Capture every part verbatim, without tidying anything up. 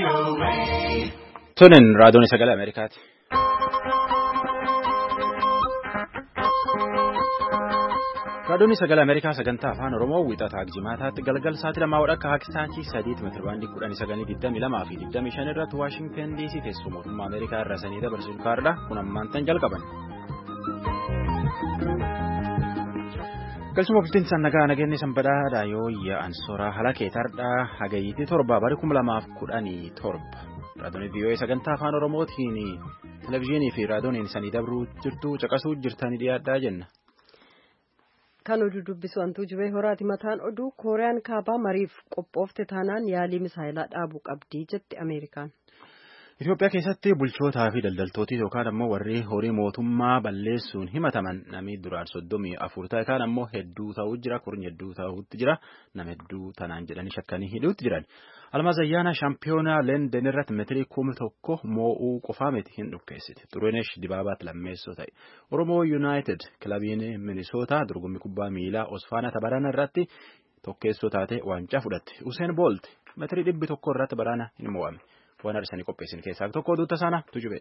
Tunin raadiyoon sagalee Ameerikaati. Raadiyoon sagalee Ameerikaa sagantaa afaan Oromoo wiixataa jimaataatti galgal sa'aatii lamaa akka haakisaachii sadiitti meetirabaandii kudhanii sagalii digdamii lamaa fi digdamii shan irratti Waashingtan D C teessoo mootummaa Ameerikaa irraa sanii dabarsuun kaardha kun ammaan tan jalqaban. Galchuma bultiin sannagaa nageenye sanbadhaadha yoo yaa'an soraa halakee tardhaa hagayyiitii torba bara kuma lamaaf kudhanii torba. Raadiyoon V O A sagantaa afaan Oromootiin televizyiinii fi raadiyooniin sanii dabruu jirtu caqasuu jirtanii dhiyaadhaa jenna. Kan oduu dubbisu wantuu jibee horaati mataan oduu Kooriyaan kaabaa mariif qophoofte taanaan yaalii misaayilaa dhaabuu qabdii jetti Ameerikaan. Itoophiyaa keessatti bulchootaa fi daldaltootii yookaan ammoo warri horii mootummaa balleessuun himataman namni duraan soddomii afur ta'e kaan ammoo hedduu ta'uu jira kurni hedduu ta'uutti jira nama hedduu tanaan jedhanii shakkanii hidhuutti jiran. Almaaz Ayyaana shaampiyoonaa Leenden irratti meetirii kuma tokko moo'uu qofaa miti hin dhukkeessite. Xuruneesh Dibaabaatti lammeessoo ta'e. Oromoo Yuunaayitid kilabiin Minisootaa dorgommii kubbaa miilaa Osfaanaa Tabarana irratti tokkeessoo taate waancaa fudhatte. Useen Boolt meetirii dhibbi tokko irratti barana hin moo'ame. Waan arsanii qopheessin keessaa tokko oduutta sana tujube.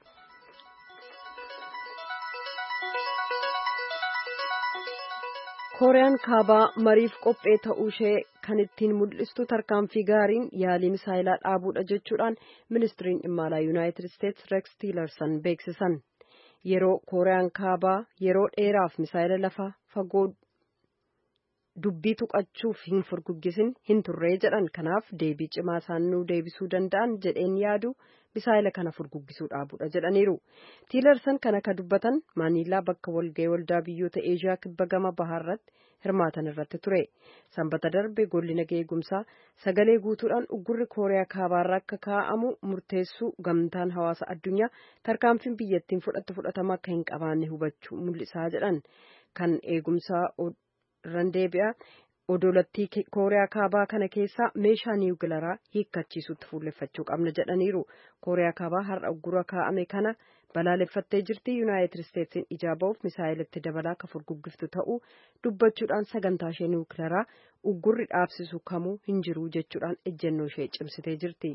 Kooriyaan kaabaa mariif qophee ta'uu ishee kan ittiin mul'istu tarkaanfii gaariin yaalii misaayilaa dhaabuudha jechuudhaan ministiriin dhimma alaa Yuunaayitid Isteetsi Reeks Tiilersan beeksisan. Yeroo Kooriyaan kaabaa yeroo dheeraaf misaayila lafa fagoo dubbii tuqachuuf hin furguggisin hin turree jedhan kanaaf deebii cimaa isaan nuu deebisuu danda'an jedheen yaadu misaayila kana furguggisuu dhaabuudha jedhaniiru. Tiilersan kana ka dubbatan Maaniilaa bakka walga'ii waldaa biyyoota Eeshiyaa kibba gama bahaarratti hirmaatan irratti ture. Sanbata darbe golli nagaa eegumsaa sagalee guutuudhaan uggurri Kooriyaa kaabaarraa akka kaa'amu murteessuu gamtaan hawaasa addunyaa tarkaanfiin biyyattiin fudhattu fudhatama akka hin qabaanne hubachuu mul'isaa jedhan kan eegumsaa randeebi'a odolattii Kooriyaa kaabaa kana keessaa meeshaa niwukilaraa hiikkachiisutti fuulleffachuu qabna jedhaniiru. Kooriyaa kaabaa har'a uggura kaa'ame kana balaaleffattee jirti. Yuunaayitid Isteetsiin ijaa ba'uuf misaayilatti dabalaa akka furguggiftu ta'uu dubbachuudhaan sagantaa ishee niwukilaraa uggurri dhaabsisu kamuu hin jiru jechuudhaan ejjennoo ishee cimsitee jirti.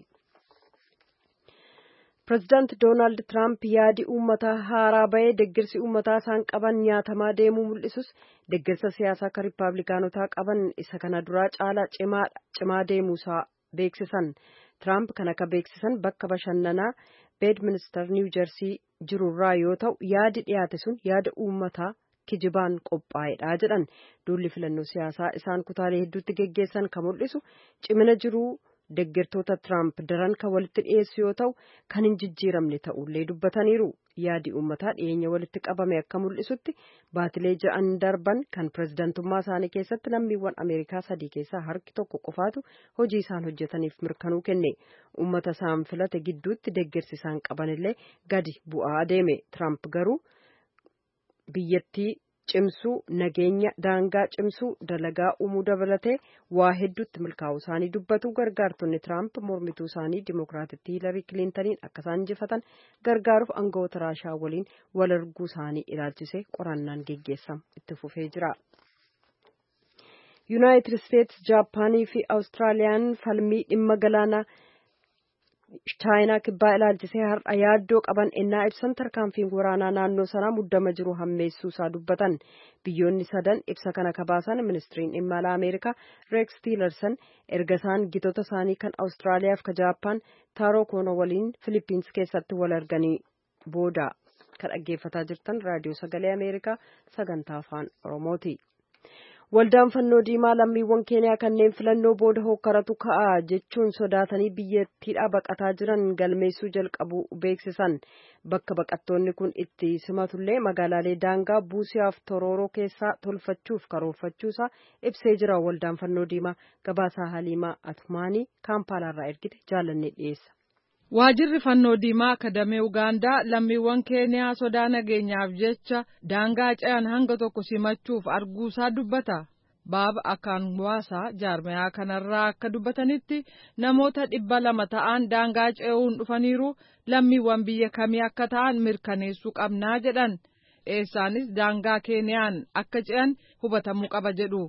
Pireezidaanti Doonaald Tiraamp yaadi uummataa haaraa bahee deeggarsi uummataa isaan qaban nyaatamaa deemuu mul'isus deeggarsa siyaasaa akka riippaabilikaanotaa qaban isa kana duraa caalaa cimaa deemuusaa beeksisan. Tiraamp kan akka beeksisan bakka bashannanaa Beedministar Niiw Jersii jirurraa yoo ta'u yaadi dhiyaate sun yaada uummataa kijibaan qophaa'edha jedhan. Duulli filannoo siyaasaa isaan kutaalee hedduutti geggeessan kan mul'isu cimina jiruu. Deeggartoota Tiraamp daran kan walitti dhiyeessu yoo ta'u kan hin jijjiiramne ta'ullee dubbataniiru. Yaadi uummataa dhiyeenya walitti qabame akka mul'isutti baatilee ja'an darban kan pireezidantummaa isaanii keessatti lammiiwwan Ameerikaa sadii keessaa harki tokko qofaatu hojii isaan hojjetaniif mirkanuu kenne. Uummata isaan filate gidduutti deeggarsi isaan qabanillee gadi bu'aa adeeme. Tiraamp garuu biyyattii cimsuu nageenya daangaa cimsuu dalagaa uumuu dabalatee waa hedduutti milkaa'uu isaanii dubbatu. Gargaartonni Tiraamp mormituu isaanii Dimookiraatittii Hiilarii Kiliintaniin akka isaan injifatan gargaaruuf aangawoota Raashaa waliin wal arguu isaanii ilaalchisee qorannaan geggeessamu itti fufee jira. Yuunaayitid Isteetsi, Jaappaanii fi Awustiraaliyaan falmii dhimma galaanaa Chaayinaa kibbaa ilaalchisee har'a yaaddoo qaban ennaa ibsan tarkaanfiin waraanaa naannoo sanaa muddama jiru hammeessuu isaa dubbatan. Biyyoonni sadan ibsa kana kabaasan ministiriin dhimma alaa Ameerikaa Reeks Tiilersan erga isaan gitoota isaanii kan Awustiraaliyaa fi Jaappaan Taaroo Koono waliin Filipiins keessatti wal arganii booda. Kan dhaggeeffataa jirtan raadiyoo sagalee Ameerikaa sagantaa afaan Oromooti. Waldaan fannoo diimaa lammiiwwan Keeniyaa kanneen filannoo booda hokkaratu ka'a jechuun sodaatanii biyyattiidhaa baqataa jiran galmeessuu jalqabu beeksisan. Bakka baqattoonni kun itti simatullee magaalaalee daangaa Buusiyaaf Torooroo keessaa tolfachuuf karoorfachuusaa ibsee jira. Waldaan fannoo diimaa gabaasaa Haliimaa Atumaanii Kaampaalaarraa ergite jaalannee dhiyeessa. Waajirri fannoo diimaa akadamee Ugaandaa lammiiwwan Keeniyaa sodaa nageenyaaf jecha daangaa ce'an hanga tokko simachuuf arguusaa dubbata. Baaba Akaanwaasaa jaarmayaa kanarraa akka dubbatanitti namoota dhibba lama ta'an daangaa ce'uun dhufaniiru lammiiwwan biyya kamii akka ta'an mirkaneessuu qabnaa jedhan. Eessaanis daangaa Keeniyaan akka ce'an hubatamuu qaba jedhu.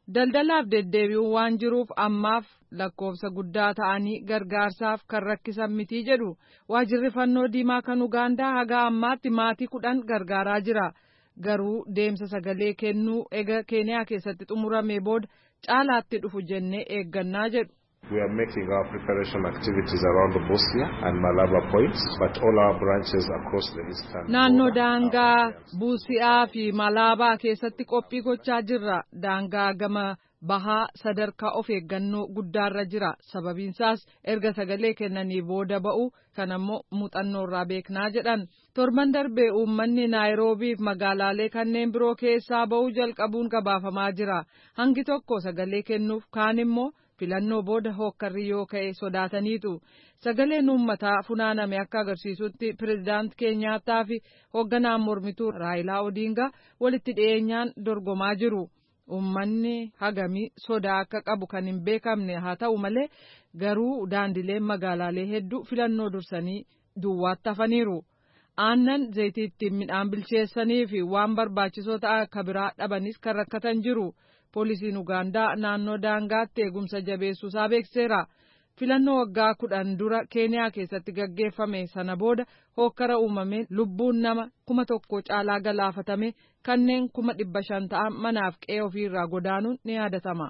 Daldalaaf deddeebi'uu waan jiruuf ammaaf lakkoofsa guddaa ta'anii gargaarsaaf kan rakkisan mitii jedhu. Waajjirri fannoo diimaa kan Ugaandaa haga ammaatti maatii kudhan gargaaraa jira. Garuu deemsa sagalee kennuu ega Keeniyaa keessatti xumuramee booda caalaatti dhufu jennee eeggannaa jedhu. We are making our preparation activities around the Busia and Malaba points, but all our branches across the eastern. Naannoo daangaa Buusiyaa fi Malaabaa keessatti qophii gochaa jirra. Daangaa gama bahaa sadarkaa of eeggannoo guddaarra jira. Sababiinsaas erga sagalee kennanii booda ba'u kanammoo muuxannoorraa beeknaa jedhan. Torban darbee uummanni Naayiroobii fi magaalaalee kanneen biroo keessaa ba'uu jalqabuun gabaafamaa jira. Hangi tokko sagalee kennuuf kaan immoo filannoo booda hookkarri yoo ka'e sodaataniitu. Sagaleen uummataa funaaname akka agarsiisutti pirezidaanti Keenyaattaa fi hoogganaan mormituu Raayilaa Odiingaa walitti dhiyeenyaan dorgomaa jiru. Uummanni hagamii sodaa akka qabu kan hin beekamne haa ta'u malee garuu daandileen magaalaalee hedduu filannoo dursanii duwwaatti hafaniiru. Aannan zayitiitti midhaan bilcheessanii fi waan barbaachisoo ta'an akka biraa dhabanis kan rakkatan jiru. Poolisiin Ugaandaa naannoo daangaatti eegumsa jabeessuusaa beekseera. Filannoo waggaa kudhan dura Keeniyaa keessatti gaggeeffame sana booda hookkara uumameen lubbuun nama kuma tokko caalaa galaafatame kanneen kuma dhibba shan ta'an manaaf qe'ee ofiirraa godaanuun ni yaadatama.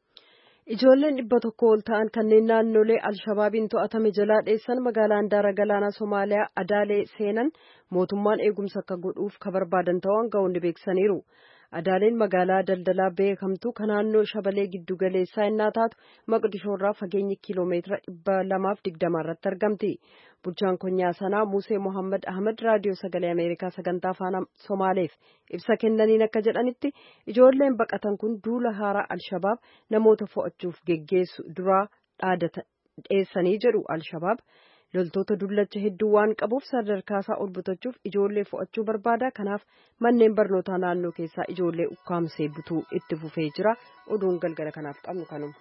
Ijoolleen dhibba tokko ol ta'an kanneen naannolee Alshabaabiin to'atame jalaa dheessan magaalaa handaara galaanaa Somaaliyaa Adaalee seenan mootummaan eegumsa akka godhuuf ka barbaadan ta'uu aangawoonni beeksaniiru. Adaaleen magaalaa daldalaa beekamtu kan naannoo Shabalee giddu galeessaa innaa taatu Maqdishoorraa fageenyi kiiloomeetira dhibba lamaaf digdama irratti argamti. Bulchaan konyaa sanaa Musee Mohammad Ahmed raadiyoo sagalee Ameerikaa sagantaa afaan Somaaleef ibsa kennaniin akka jedhanitti ijoolleen baqatan kun duula haaraa Alshabaab namoota fo'achuuf geggeessu duraa dhaadata dheessanii jedhu Alshabaab. Loltoota dullacha hedduu waan qabuuf sadarkaasaa ol butachuuf ijoollee fo'achuu barbaada. Kanaaf manneen barnootaa naannoo keessaa ijoollee ukkaamsee butuu itti fufee jira. Oduun galgala kanaaf qabnu kanuma.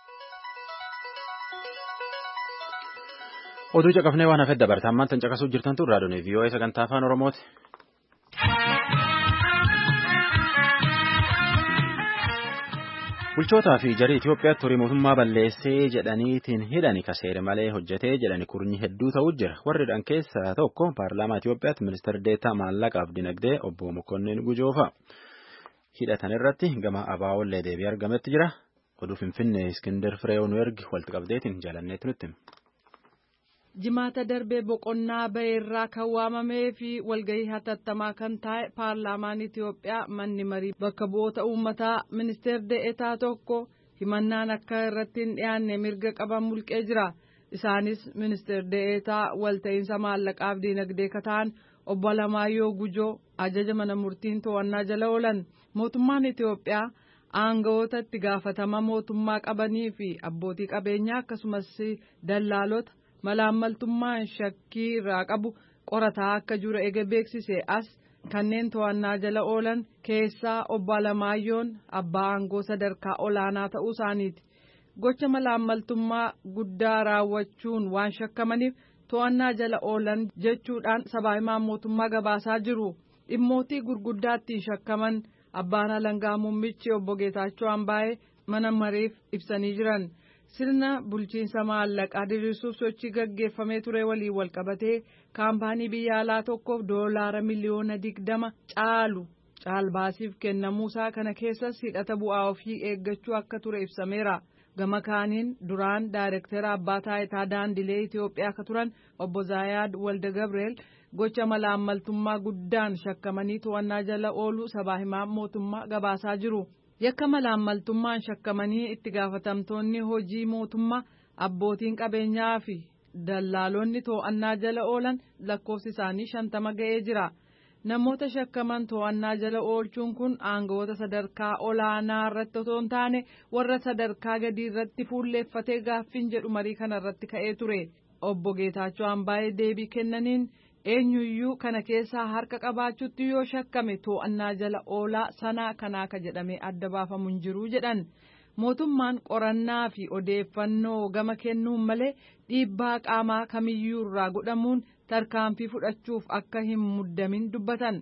Oduu caqafnee waan hafeef dabartaan maal caqasuuf jirtan tun raadiyoon V O A sagantaa afaan Oromooti. Bulchootaa fi jarii Itoophiyaatti horii mootummaa balleessee jedhaniitiin hidhani kaseere malee hojjetee jedhani kurnyi hedduu ta'uu jira. Warridhaan keessaa tokko paarlaamaa Itoophiyaatti ministeera deetaa maallaqaaf dinagdee obbo Mokonnin Gujoofa. Hidhatan irratti gama abaawollee deebii argametti jira. Oduu Finfinnee Iskindar Fireewoon ergi walitti qabdeetiin jaalanneetti nutti. Jimaata darbee boqonnaa ba'eerraa kan waamamee fi walgahii hatattamaa kan taa'e paarlaamaan Itoophiyaa manni marii bakka bu'oota uummataa ministeera deetaa tokko himannaan akka irratti hin dhiyaanne mirga qaban mulqee jira. Isaanis ministeera deetaa walta'iinsa maallaqaaf dinagdee kataan obbo Alamaayyoo Gujoo ajaja mana murtiin to'annaa jala oolan. Mootummaan Itoophiyaa aangawoota itti gaafatama mootummaa qabanii fi abbootii qabeenyaa akkasumas dallaalota malaammaltummaan shakkii irraa qabu qorataa akka jiru eega beeksise as kanneen to'annaa jala oolan keessaa obbo Alamaayyoon abbaa aangoo sadarkaa olaanaa ta'uu isaaniiti. Gocha malaammaltummaa guddaa raawwachuun waan shakkamaniif to'annaa jala oolan jechuudhaan sabaahimaan mootummaa gabaasaa jiru. Dhimmootii gurguddaatti shakkaman abbaan alangaa muummichi obbo Geetaachoo Ambaayee mana mariif ibsanii jiran. Sirna bulchiinsa maallaqaa diriirsuuf sochii gaggeeffamee ture waliin walqabatee kaampaanii biyya alaa tokkoof doolaara miliyoona digdama caalu caalbaasiif kennamuusaa kana keessas hidhata bu'aa ofii eeggachuu akka ture ibsameera. Gama kaaniin duraan daayirektara abbaa taayitaa daandilee Itoophiyaa akka turan obbo Zaayaad Walda Gabreel gocha malaammaltummaa guddaan shakkamanii to'annaa jala ooluu sabaahimaan mootummaa gabaasaa jiru. Yakka malaammaltummaan shakkamanii itti gaafatamtoonni hojii mootummaa abbootiin qabeenyaa fi dallaalonni to'annaa jala oolan lakkoofsi isaanii shantama ga'ee jira. Namoota shakkaman to'annaa jala oolchuun kun aangawoota sadarkaa olaanaa irratti otoo hin taane warra sadarkaa gadii irratti fuulleeffatee gaaffiin jedhu marii kana irratti ka'ee ture. Obbo Geetaachoo Ambaayee deebii kennaniin eenyuyyuu kana keessaa harka qabaachuutti yoo shakkame to'annaa jala oolaa sanaa kanaa ka jedhamee adda baafamu hin jiru jedhan. Mootummaan qorannaa fi odeeffannoo gama kennuun malee dhiibbaa qaamaa kamiyyuu irraa godhamuun tarkaanfii fudhachuuf akka hin muddamin dubbatan.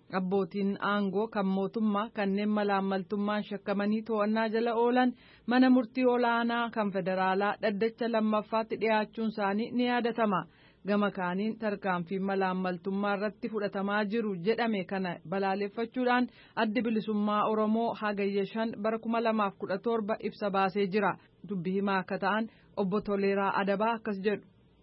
Abbootiin aangoo kan mootummaa kanneen malaammaltummaan shakkamanii to'annaa jala oolan mana murtii olaanaa kan federaalaa dhaddacha lammaffaatti dhiyaachuun isaanii ni yaadatama. Gama kaaniin tarkaanfii malaammaltummaa irratti fudhatamaa jiru jedhame kana balaaleffachuudhaan addi bilisummaa Oromoo hagayya shan bara kuma lamaaf kudha torba ibsa baasee jira. Dubbii himaa akka ta'an obbo Toleeraa Adabaa akkas jedhu.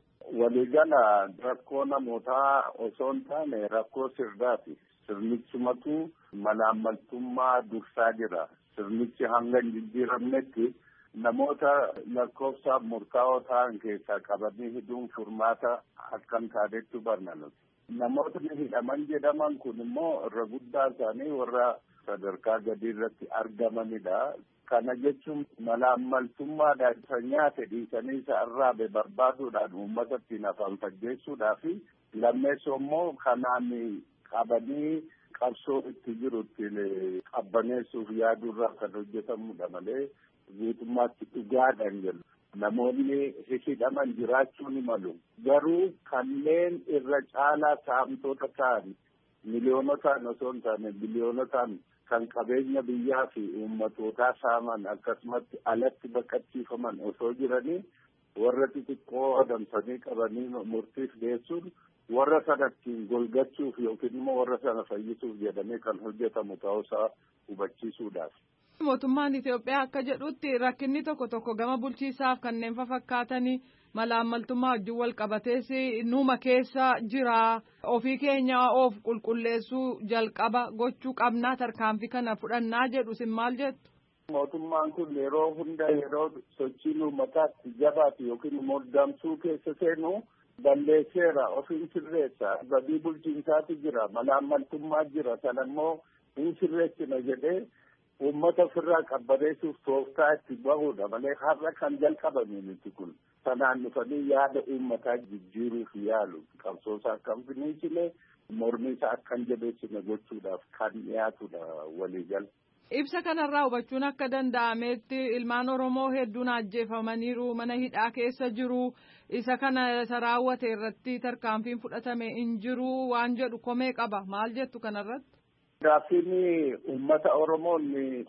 Waliigala rakkoo namootaa osoo hin taane rakkoo sirnaati. Sirnichumatu malaammaltummaa dursaa jira. Sirnichi hanga hin jijjiiramnetti namoota lakkoofsaaf murtaa'oo ta'an keessaa qabanii hidhuun furmaata akka hin taanetti hubanna. Namootni hidhaman jedhaman kun immoo irra guddaa isaanii warra sadarkaa gadii irratti argamanidha. Kana jechuun malaammaltummaadhaan isa nyaate dhiisanii isa arraabe barbaaduudhaan uummata ittiin afaan fajjeessuudhaa fi lammeessoo immoo kanaan qabanii qabsoo itti jiru ittiin qabbaneessuuf yaaduurraa kan hojjetamudha malee guutummaatti dhugaadhaan jedhu. Namoonni hidhaman jiraachuu ni malu. Garuu kanneen irra caalaa saamtota ta'an miliyoonotaan osoo hin taane biliyoonotaan kan qabeenya biyyaa fi uummatootaa saaman akkasumatti alatti baqachiifaman osoo jiranii warra xixiqqoo adamsanii qabanii murtiif geessuun warra sana ittiin golgachuuf yookiin immoo warra sana fayyisuuf jedhamee kan hojjetamu ta'uusaa hubachiisuudhaaf. Mootummaan Itoophiyaa akka jedhutti rakkinni tokko tokko gama bulchiisaaf kanneen fakkaatanii malaammaltummaa wajjin wal qabatees nuuma keessa jira. Ofii keenya of qulqulleessuu jalqaba gochuu qabnaa tarkaanfii kana fudhannaa jedhu sin maal jettu? Mootummaan kun yeroo hunda yeroo sochiin uummataatti jabaatu yookiin immoo damsuu keessa seenu balleesseera ofiin sirreessa. Badii bulchiinsaatu jira malaammaltummaa jira sana immoo hin sirreessina jedhee uummata ofirraa qabbaneessuuf tooftaa itti bahudha malee har'a kan jalqabame miti kun. Sanaan dhufanii yaada uummataa jijjiiruuf yaalu qabsoosaa akka hin finiisine mormiisaa akka hin jabeessine gochuudhaaf kan dhiyaatudha waliigal. Ibsa kanarraa hubachuun akka danda'ametti ilmaan Oromoo hedduun ajjeefamaniiru mana hidhaa keessa jiru isa kana isa raawwate irratti tarkaanfiin fudhatame hin jiru waan jedhu komee qaba maal jettu kanarratti? Gaaffiin uummata Oromoon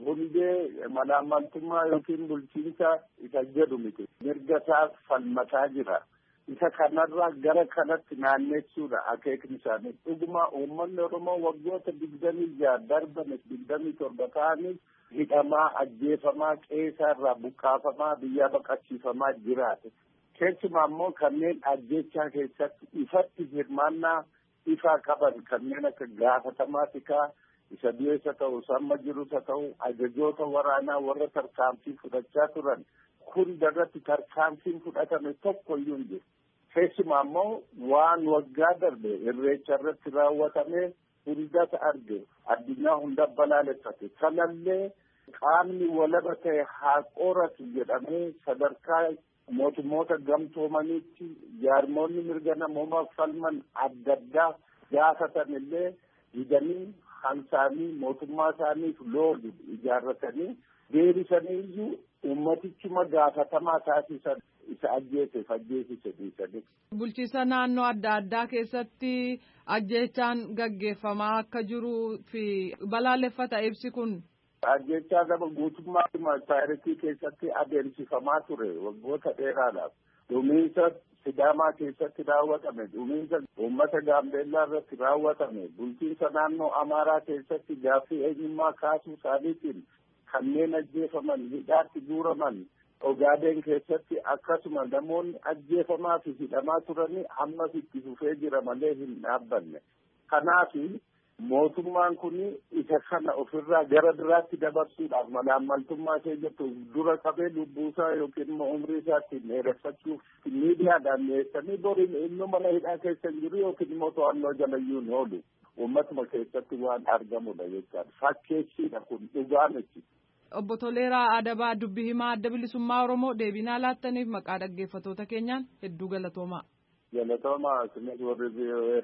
hundee malaammaltummaa yookiin bulchiinsa isa jedhu miti. Mirga isaa falmataa jira. Isa kanarraa gara kanatti naanneessuudha akeekni isaanii. Dhuguma uummanni Oromoo waggoota digdamii jaha darbanis digdamii torba ta'anis hidhamaa, ajjeefamaa, qe'eerraa buqqaafamaa, biyyaa baqachiifamaa jiraate. Keessumaa immoo kanneen ajjeechaa keessatti ifatti hirmaannaa ifaa qaban kanneen akka gaafatamaa tikaa isa du'eessa ta'u samma jirusa ta'u ajajoota waraanaa warra tarkaanfii fudhachaa turan hunda irratti tarkaanfiin fudhatame tokko iyyuu hin jiru. Keessumaa immoo waan waggaa darbe irreecha irratti raawwatame hundata arge addunyaa hunda balaaleffate kanallee qaamni walaba ta'e haa qoratu jedhamee sadarkaa mootummoota gamtoomaniitti jaarmoonni mirga namoomaa falman adda addaa gaafatan illee didanii hansaanii mootummaa isaaniif loolu ijaarratanii deebisanii iyyuu ummatichuma gaafatamaa taasisan isa ajjeeseef ajjeesise dhiisanii. Bulchiisa naannoo adda addaa keessatti ajjeechaan gaggeeffamaa akka jiruu fi balaaleffata ibsi kun. Ajjechaa nama guutummaa taarikhii keessatti adeemsifamaa ture waggoota dheeraadhaaf. Dhumiinsa Sidaamaa keessatti raawwatame, dhumiinsa uummata Gaambeellaa irratti raawwatame, bulchiinsa naannoo Amaaraa keessatti gaaffii eenyummaa kaasuu isaaniitiin kanneen ajjeefaman, hidhaatti guuraman, Ogaadeen keessatti akkasuma namoonni ajjeefamaa fi hidhamaa turanii ammas itti fufee jira malee hin dhaabbanne. Kanaaf mootummaan kun isa kana ofirraa gara biraatti dabarsuudhaaf malaammaltummaa ishee jettu dura qabee lubbuusaa yookiin immoo umrii isaatti dheereffachuuf miidiyaadhaan dhiyeessanii boriin inni mana hidhaa keessa hin jiru yookiin immoo to'annoo jalayyuu hin oolu. Uummatuma keessatti waan argamudha jechaadha. Fakkeessiidha kun dhugaa miti. Obbo Toleeraa Adabaa dubbii himaa adda bilisummaa Oromoo deebinaa laattaniif maqaa dhaggeeffattoota keenyaan hedduu galatoomaa. Galatoomaa isinis warri biyyoowwan.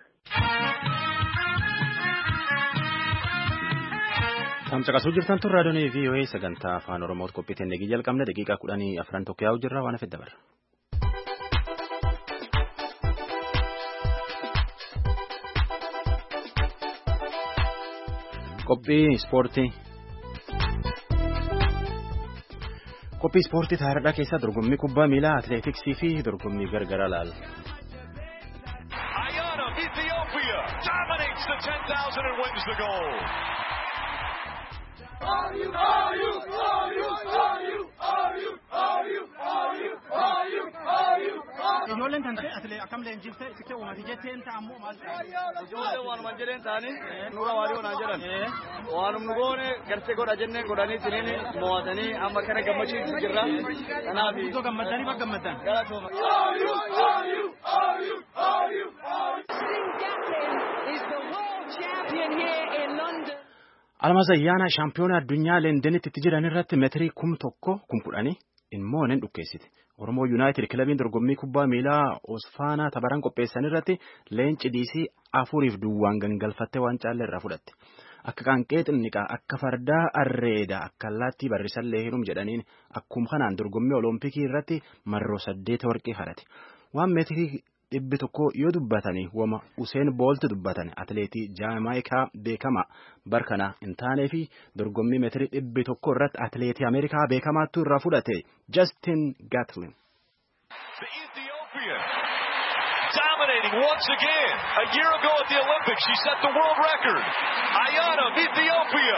Tamsaqasuu jirtan tun raadiyoonii V O A sagantaa afaan Oromootti qophiiteen eegii jalqabne daqiiqaa kudhanii afran tokko yaa'u jirra waan hafe dabarra. Qophii ispoortii. Qophii ispoortii taariidhaa keessaa dorgommii kubbaa miilaa, atileetiksii fi dorgommii gargaraa ilaalla. Ayana of Ethiopia dominates the ten thousand and wins the gold. Are you, are you, are you, are you, are you, are you, are you, are you, are you, ijoolleen tante atilee akkam leenjifte sikkee uumati jetteen ta'ammoo maal ta'e ijoolleen waanuma jedheen ta'anii nura waarii onaan jedhan waanum nu goone garsee godha jennee godhanii tiniin mo'atanii amma kana gammachiisu jirra kanaaf iddoo gammadanii bakka gammadan galatooma. Almaaz Ayyaanaa shaampiyoona addunyaa Leendenitti itti jiran irratti meetirii kum tokko kum kudhanii immoo nen dhukkeessite. Oromoo Yuunaayitid kilabiin dorgommii kubbaa miilaa Osfaanaa tabaran qopheessan irratti leenci diisii afuriif duwwaan gangalfattee waan caallee irraa fudhatte. Akka qaanqee xinniqaa akka fardaa arreeda akka allaattii barrisallee hirum jedhaniin akkuma kanaan dorgommii olompikii irratti marroo saddeet warqee hadhate. Waan meetirii dhibbi tokko yoo dubbatanii wama Useen Boolt dubbatanii atileetii Jaamaayikaa beekamaa barkana hin taanee fi dorgommii meetirii dhibbi tokko irratti atileetii Ameerikaa beekamaattu irraa fudhate Justin Gatlin. The Ethiopian dominating once again. A year ago at the Olympics, she set the world record. Ayana of Ethiopia.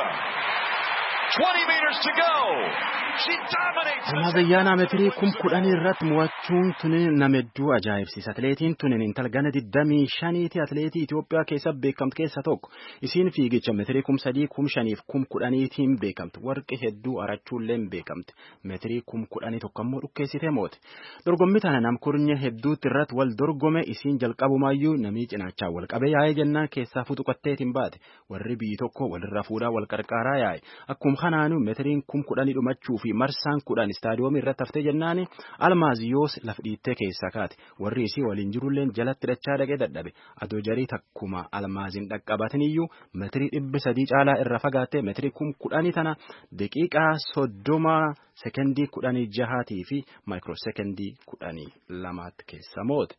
twenty meters to go. She dominates. Almaaz Ayyaanaa meetirii kum kudhanii irratti mo'achuun tunin nama hedduu ajaa'ibsiisa. Atileetiin tunin intala gana digdamii shaniiti atileetii Itoophiyaa keessa beekamtu keessa tokko. Isiin fiigicha meetirii kum sadii kum shaniif kum kudhaniitiin beekamtu. Warqi hedduu arachuullee beekamti. Meetirii kum kudhanii tokko ammoo dhukkeessitee moote. Dorgommii tana namkurnya hedduutti irratti wal dorgome isiin jalqabumaayyuu namii cinaachaa wal qabee yaa'ee jennaan keessaa futuqatteetiin baate. Warri biyyi tokko walirra fuudhaa wal qarqaaraa yaa'e. Akkuma kanaanu meetiriin kum kudhanii dhumachuu fi marsaan kudhan istaadiyoomii irratti haftee jennaani Almaaz yoos laf dhiittee keessaa kaate. Warri isii waliin jirulleen jalatti dachaa dhaqee dadhabe. Adoo jarii takkuma Almaaziin dhaqqabataniyyuu meetirii dhibbi sadii caalaa irra fagaattee meetirii kum kudhanii tana daqiiqaa soddoma sekendii kudhanii jahaatii fi maayikiroo sekendii kudhanii lamaatti keessa moote.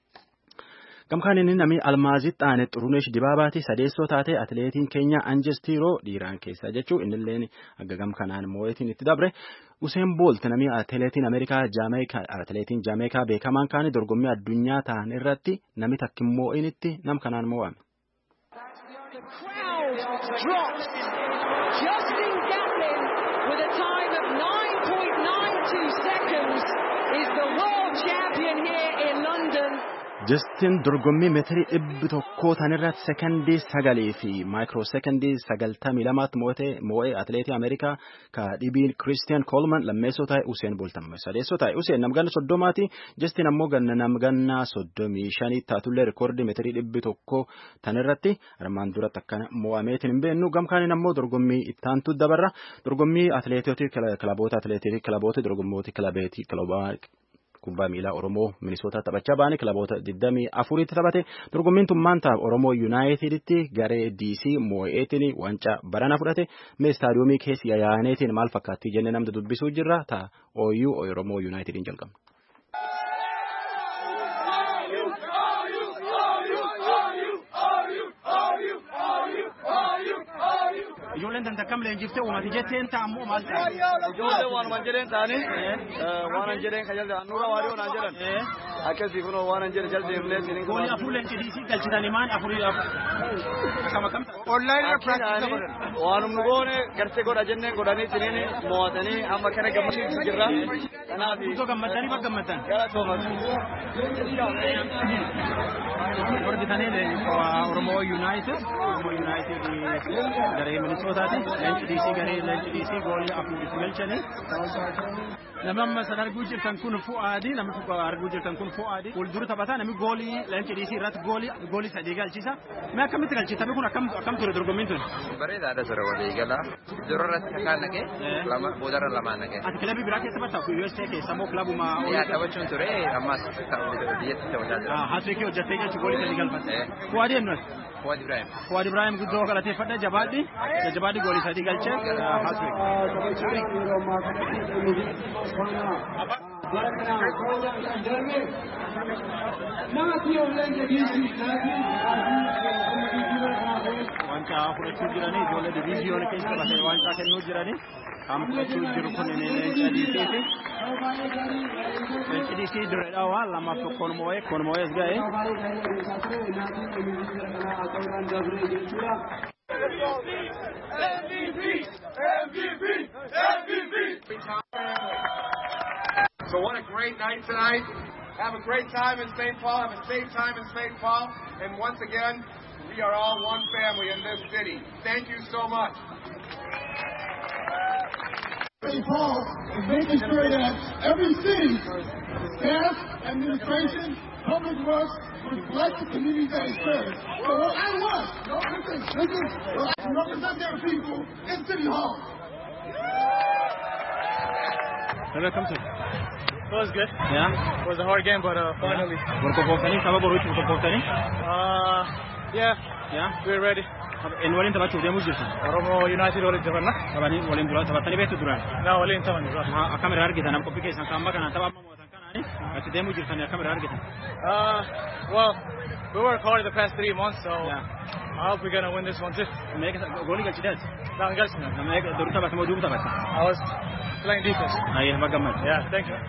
Gamkaan inni namni Almaazitti aane Xuruneesh Dibaabaati sadeessoo taate atileetiin keenya Anjestiiroo dhiiraan keessaa jechuun innilleen akka gamkanaan moo'eetiin itti dabre. Useen Boolt namni atileetiin Ameerikaa Jaameekaa atileetiin Jaameekaa beekamaan kaanii dorgommii addunyaa ta'an irratti namni takkin moo'initti nam kanaan moo'ame. Justin Gatlin with a time of nine point nine two seconds is the world champion here in London. Justin dorgommii meetirii dhibbi tokkoo tanirratti sekendii sagalii fi maayikiroo sekendii sagaltamii lamaatti moo'ee atileetii Ameerikaa ka dhibiin Christian Coleman lammeessoo taa'e Useen Boolt sadeessoo taa'e. Useen namganna soddomaati. Justin ammoo ganna namganna soddomii shanii taatullee rikoordii meetirii dhibbi tokkoo tanirratti armaan duratti akkana moo'ameetiin hin beennu. Gamkaaniin ammoo dorgommii ittaantu dabarra. Dorgommii atileetota kilaboota atileetii kilaboota dorgommoota kilabeetii kilabaa kubbaa miilaa Oromoo Minisoota taphachaa baane kilaboota digdamii afuritti taphate. Dorgommiin tun maanta Oromoo Yuunaayitiditti garee D C moo'eetiin wancaa barana fudhate. Mee istaadiyoomii keessi yaa'aneetiin maal fakkaatti jennee namni dubbisuu jirra. Ta'a ooyyuu Oromoo Yuunaayitidin jalqabna. ijoolleen tante akkam leenjiftee uumati jetteen ta'ammoo maal ta'e ijoolleen waanuma jedheen ta'anii waanan jedheen ka jalde nura waarii onaan jedhan akkasii kunoo waanan jedhe jalde himlee sinin goolii afur leenci diisii galchitanii maan afurii akkam akkam onlaayinii piraaktisa waanum nu goone garsee godha jennee godhanii sinin mo'atanii amma kana gammachiisu jirra kanaaf iddoo gammadanii bakka gammadan galatooma. Dorgitanii Oromoo Yuunaayitid Oromoo Yuunaayitid garee Minisootaati leenci diisii garee leenci diisii goolii afur itti galchanii. Nama amma san arguu jirtan kun Fu'aadi namni arguu jirtan kun Fu'aadi fuuldura taphataa namni goolii leenci diisii irratti goolii goolii sadii galchisa. Mee akkamitti galchi taphni kun akkam akkam ture dorgommiin tun? Bareedaadha ture walii gala. Dura irratti kakaan naqee lama boodarra lamaan naqee. Ati kilabii biraa keessa taphatta U S A keessa moo kilabuma? Yaa taphachuun ture ammas biyyatti taphachaa jira. Haaswekii hojjettee jechuun goolii sadii galfatte. Fu'aadi eenyuuti? Fuad Ibrahim. Fuad Ibrahim guddoo galateeffadha jabaadhi. Jabaadhi goolii sadii galchee haaswekii. Wancaa fudhachuu jiranii ijoollee diviiziyoona keessa bahee wancaa kennuu jiranii kan fudhachuu jiru kun leenca diisiiti. Leenci diisii direedhaa waan lamaaf tokkoon moo'ee kun moo'ees ga'e. M V P! M V P! M V P! So what a great night tonight. Have a great time in Saint Paul. Have a safe time in Saint Paul. And once again, we are all one family in this city. Thank you so much. Saint Paul is making sure that every city, staff, administration, public works, reflect the communities that it serves. So what I want, no, listen, listen, to represent their people in City Hall. Welcome to. It was good. Yeah? It was a hard game, but uh, finally. Uh, yeah. Yeah? We're ready. In waliin taphachuu deemuu jirta. Oromoo United waliin taphanna. Taphanii waliin dura taphattanii beektu duraan. Na waliin taphanna. Akkam irraa argitan amma qophii keessan kan bakka taphaa mootan kanaani achi deemuu jirtan akkam irraa argitan. Uh, well, we worked hard the past three months, so yeah. I hope we're gonna win this one too. Meeqa goolii galchitas? Naan galchina. Meeqa duruu taphatte moo duuba taphatte? I was playing defense. Ayyee bagamad. Yeah, thank you.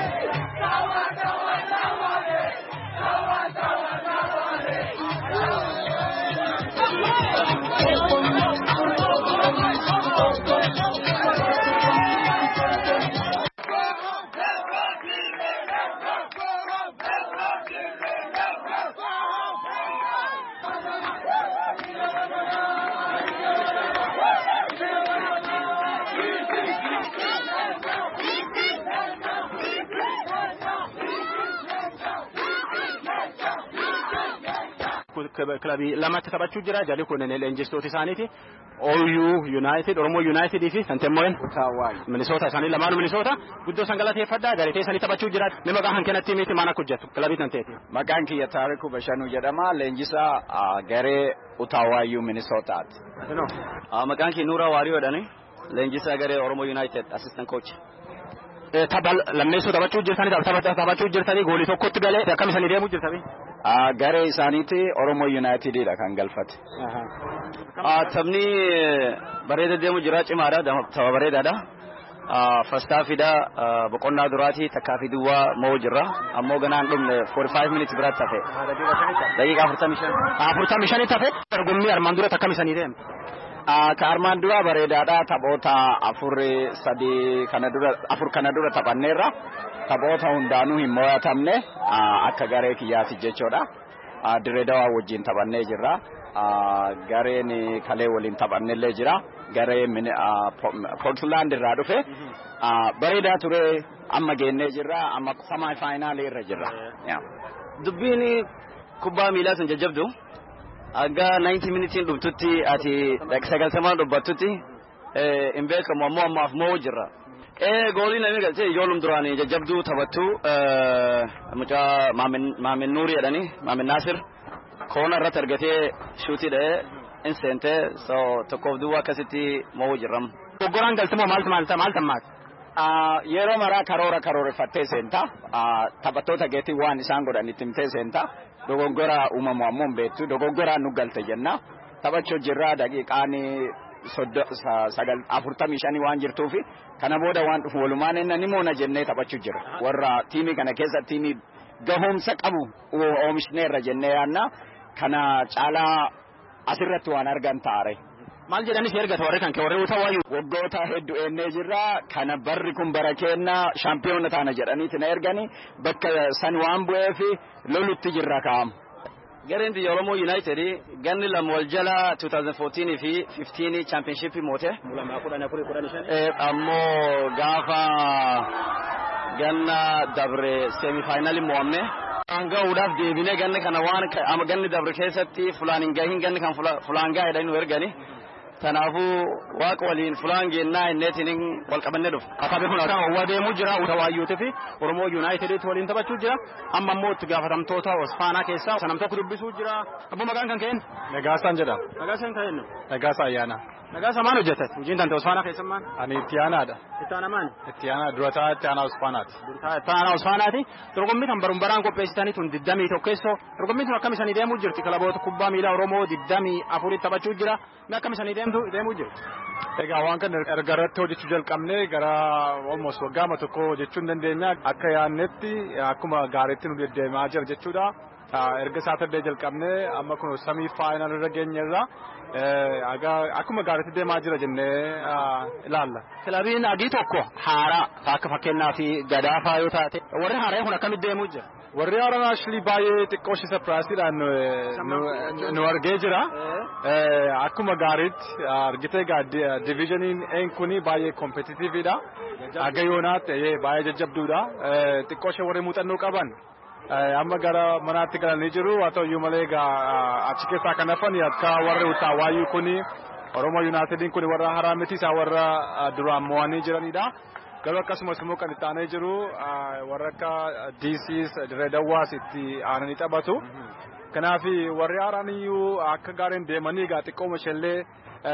Kilabii lamatti taphachuu jira jalli kun leenjistoota isaaniiti. O U United, Oromoo United fi Santemmoen Minnesota isaanii lamaan Minnesota guddoo san galateeffadhaa garitee isaanii taphachuu jira. Ni maqaa hankenatti miti maana hojjetu kilabii tan ta'eeti. Maqaan kiyya Taariku Bashanuu jedhama. Leenjisaa garee Utawaayyuu Minnesotaati. Maqaan kiyya Nuuraa Waariyoodhani. Leenjisaa garee Oromoo United assistant coach. Tapha lammeessoo taphachuu jirtanii taphachuu jirtanii goolii tokkotti galee akkam isanii deemuu jirtanii? Garee isaaniiti Oromoo Unitedidha kan galfate. Taphni bareeda deemu jira cimaadha tapha bareedaadha. Fastaafidha boqonnaa duraati takkaa fi duwwaa moo jirra ammoo ganaan dhumne forty-five minutes biraatti hafe. Daqiiqaa afurtamii shan. Afurtamii shanii tafe dorgommii armaan dura akkam isanii deemu? Ka armaan dura bareedaadha taphoota afur sadii kana dura afur kana dura taphanneerra. Taphoota hundaanuu hin mo'atamne akka garee kiyyaati jechuudha. Dirree Dawaa wajjin taphannee jirra. Gareen kalee waliin taphannellee jira. Garee Portland irraa dhufe bareedaa ture amma geennee jirra amma semi final irra jirra. Dubbiin kubbaa miilaa sun jajjabdu aga ninety minutes dhuftutti ati sagaltamaan dhubbattutti hin beekamu ammoo ammaaf moo jirra. Eh goolii namni galchee ijoolum duraanii jajjabduu taphattu mucaa Maamin Nuuri jedhani Maamin Naasir koona irratti argatee shuutii dha'ee inseentee so tokkoof duwwaa akkasitti moo jirram. Dogoggoraan galtimoo maaltu maalta maalta maati? Yeroo maraa karoora karooreffattee seenta taphattoota geetii waan isaan godhan itti himtee seenta dogoggora uumamu ammoo hin beektu dogoggoraan nu galte jenna taphachuu jirraa daqiiqaanii sagal afurtamii shanii waan jirtuufi kana booda waan dhufu walumaan inni moona jennee taphachuu jira warra tiimii kana keessa tiimii gahoomsa qabu oomishneerra jennee yaanna kana caalaa asirratti waan argan taare. Maal jedhanis ergata warri kan kee warri Utawaayyuu waggoota hedduu eennee jirra kana barri kun bara kenna shaampiyoona taana jedhaniiti na ergani bakka san waan bu'eefi lolutti jirra kaa'amu. Gareen biyya Oromoo United ganni lama wal jala twenty fourteen fi fifteen championship moote. Ammoo gaafa ganna dabre semi final mo'amne. Anga udaaf deebine ganni kana waan ganni dabre keessatti fulaan hin gahin ganni kan fulaan gaa jedhanii nu ergani. Tanaafu waaqa waliin fulaan geennaa inneetiin wal qabannee dhufu. Akaabee kun waa deemuu jira Utawaayyuutii fi Oromoo United waliin taphachuu jira. Amma immoo itti gaafatamtoota Osfaanaa keessaa sanam tokko dubbisuu jira. Abbo maqaan kan ka'een? Nagaasaan jedhama. Nagaasaan ka'een? Nagaasa ayyaana. Nagaa samaan hojjetan. Hojiin tante Usfaanaa keessan maal? Ani itti aanaadha. Itti aanaa maali? Itti aanaa durataa itti aanaa Usfaanaati. Durataa itti aanaa Usfaanaati. Dorgommii kan baruun baraan qopheessitanii tun digdamii tokkeessoo. Dorgommiin tun akkam isanii deemuu jirti? Kilaboota kubbaa miilaa Oromoo digdamii afuritti taphachuu jira. Mee akkam isanii deemuu jirti? Egaa waan kana erga irratti hojjechuu jalqabnee gara almost waggaama tokko hojjechuu hin dandeenya. Akka yaadnetti akkuma gaariitti nu deddeemaa jira jechuudha. Erga Saatardee jalqabnee amma kun samii faayinal irra geenyerra. Akkuma gaariitti deemaa jira jennee ilaalla. Kilabiin agii tokko haaraa akka fakkeenyaa fi gadaafaa yoo taate warri haaraa kun akkamitti deemuu jira? Warri haaraan actually baay'ee xiqqoo shi surprise nu argee jira. Akkuma gaariitti argitee egaa diviizhiniin een kuni baay'ee kompetitiividha. Aga yoonaatti baay'ee jajjabduudha. Xiqqoo ishee warri muuxannoo qaban. Amma gara manaatti galanii jiru haa ta'uyyuu malee egaa achi keessaa kan hafan akka warri Utaawaayuu kuni Oromoo Yuunaayitediin kuni warra haaraa miti isaa warra duraan mo'anii jiranidha. Garuu akkasumas immoo kan itti aanee jiru warra akka D C's Dirree Dawwaas itti aananii taphatu. Kanaaf warri haaraan iyyuu akka gaariin deemanii egaa xiqqooma isheellee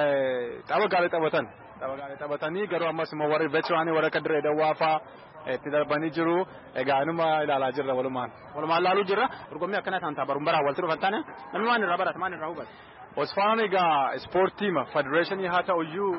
tapha gaarii taphatan. Tapha gaarii taphatanii garuu ammas immoo warri veetiraanii warra akka Dirree Dawwaa fa'aa itti darbanii jiru. Egaa inuma ilaalaa jirra walumaan. Walumaan ilaaluu jirra. Dorgommii akkana ta'an baruun baraa walitti dhufan taane namni waan irraa barata maal irraa hubata? Usfaanaan egaa ispoortiima federeeshinii haa ta'uyyuu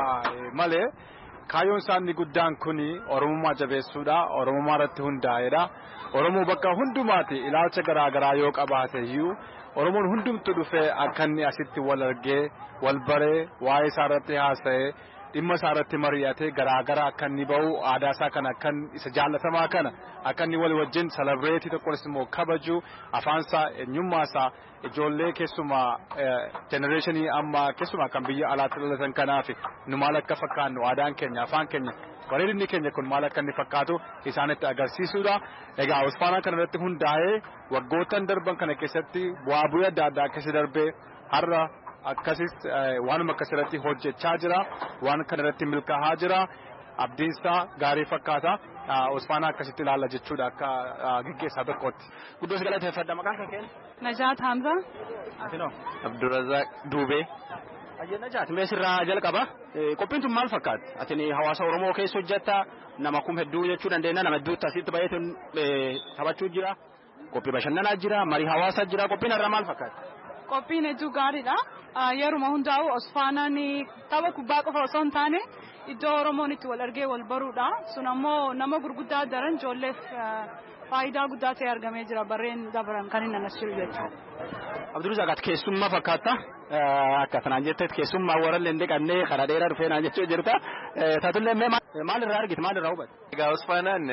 malee kaayyoon isaanii guddaan kuni Oromummaa jabeessuudha. Oromummaa irratti hundaa'edha. Oromoo bakka hundumaatti ilaalcha garaa garaa yoo qabaate iyyuu Oromoon hundumtu dhufee akka inni asitti wal argee wal baree waa'ee isaa irratti haasa'ee dhimma isaa irratti mari'atee garaa garaa akka inni bahu aadaa isaa kana akka isa jaallatamaa kana akka inni walii wajjin salabreetii tokkonis immoo kabaju afaan isaa eenyummaa isaa ijoollee keessumaa jenereeshinii amma keessumaa kan biyya alaatti dhalatan kanaaf nu maal akka fakkaannu aadaan keenya afaan keenya bareedinni keenya kun maal akka inni fakkaatu isaanitti agarsiisuudha. Egaa Usfaanaan kana irratti hundaa'ee waggootan darban kana keessatti bu'aa bu'ii adda addaa keessa darbee har'a akkasis waanuma akkasirratti hojjechaa jira. Waan kana irratti milkaa'aa jira. Abdiinsaa gaarii fakkaata. Usfaanaa akkasitti ilaalla jechuudha akka gaggeessaa tokkotti. Guddoo si galateeffadha maqaan kan keenya? Najaat Hamza. Atinoo? Abdurrazaaq Duubee. Ajje Najaat mee sirraa jalqaba. Qophiin tun maal fakkaatti? Atini hawaasa Oromoo keessa hojjetta nama kum hedduu jechuu dandeenya nama hedduutti asitti baay'ee taphachuu jira. Qophii bashannanaa jira. Marii hawaasaa jira. Qophiin irraa maal fakkaatti? Qophiin hedduu gaariidha. Yeruma hundaa'u Usfaanaan tapha kubbaa qofa osoo hin taane iddoo Oromoon itti wal argee wal baruudha. Sun ammoo nama gurguddaa daran ijoolleef faayidaa guddaa ta'e argamee jira barreen dabaran kan hin anas jiru jechuudha. Abdurrazaaq keessummaa fakkaata. Akka tanaan jetteet keessummaa warallee hin dhiqannee karaa dheeraa dhufee naan jechuu jirta. Taatullee maal irraa argite maal irraa hubatte? Egaa Usfaanaan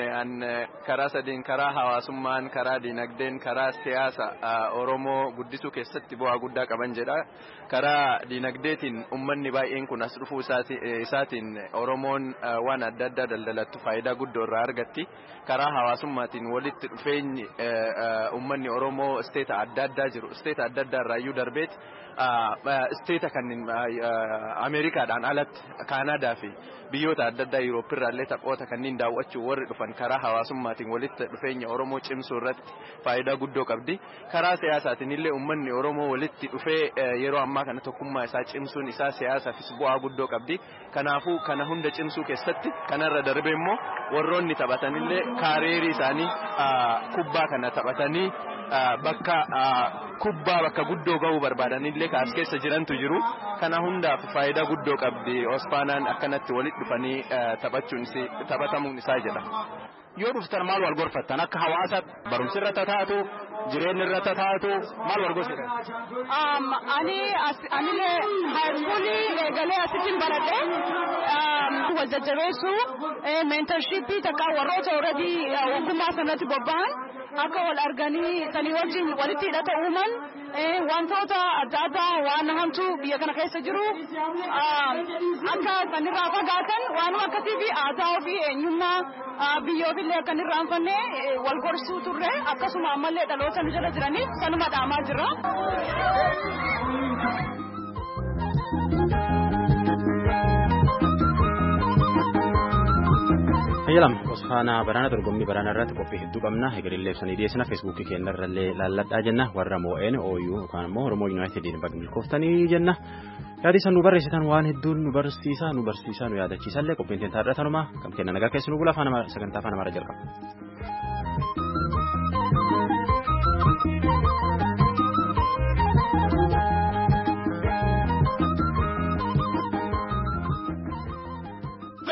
karaa sadiin karaa hawaasummaan karaa dinagdeen karaa siyaasa Oromoo guddisuu keessatti bu'aa guddaa qaban jedha. Karaa dinagdeetiin uummanni baay'een kun as dhufuu isaatiin Oromoon waan adda addaa daldalattu faayidaa guddoo irraa argatti. Karaa hawaasummaatiin walitti dhufeenyi uummanni Oromoo isteeta adda addaa jiru. Isteeta adda addaa irraayyuu darbeet isteeta kanneen Ameerikaadhaan alatti Kaanaadaa fi biyyoota adda addaa Yuurooppii irraallee taphoota kanneen daawwachuu warri dhufan karaa hawaasummaatiin walitti dhufeenya Oromoo cimsuu irratti faayidaa guddoo qabdi. Karaa siyaasaatiin illee uummanni Oromoo walitti dhufee yeroo ammaa kana tokkummaa isaa cimsuun isaa siyaasaafis bu'aa guddoo qabdi. Kanaafuu kana hunda cimsuu keessatti kanarra darbee immoo warroonni taphatanillee kaareerii isaanii kubbaa kana taphatanii bakka kubbaa bakka guddoo ga'uu barbaadanillee kaas keessa jirantu jiru. Kana hundaaf faayidaa guddoo qabdi. Usfaanaan akkanatti walitti dhufanii taphachuun taphatamuun isaa jedha. Yoo dhuftan maal wal gorfattan akka hawaasa barumsi irratti taatu jireenya irratti taatu maal wal gorsitan? Ani anillee haayiskuulii eegalee asitti baradhee wal jajjabeessuu meentarshipii takka warroota already ogummaa sanatti bobba'an akka wal arganii sanii wajjin walitti hidhata uuman wantoota adda addaa waan hamtuu biyya kana keessa jiru akka sanirraa fagaatan waanuma akkasii fi aadaa ofii eenyummaa biyyoofillee akka hin irraanfanne wal gorsuu turre akkasuma ammallee dhaloota nu jala jiraniif sanuma dhaamaa jirra. Ayyalam Osfaanaa baraana dorgommii baraana irratti qophii hedduu qabna. Egeree ibsanii dhiyeessina feesbuukii keenya irrallee laalladhaa jenna. Warra moo'een ooyuu yookaan immoo Oromoo Yuunaayitediin bakka milkooftanii jenna. Yaadii san nu barreessitan waan hedduun nu barsiisa nu barsiisa nu yaadachiisa illee qophiin teenya taarraa tanuma kam kenna nagaa keessi nu bula sagantaa afaan amaaraa jalqaba.